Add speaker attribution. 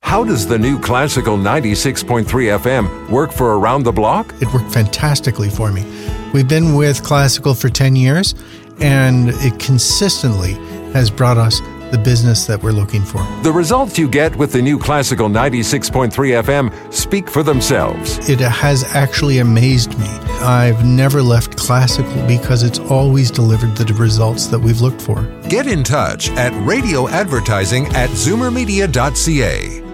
Speaker 1: How does the new Classical 96.3 FM work for around the block?
Speaker 2: It worked fantastically for me. We've been with Classical for 10 years, and it consistently has brought us the business that we're looking for.
Speaker 1: The results you get with the new Classical 96.3 FM speak for themselves.
Speaker 2: It has actually amazed me. I've never left Classical because it's always delivered the results that we've looked for.
Speaker 3: Get in touch at radioadvertising@zoomermedia.ca.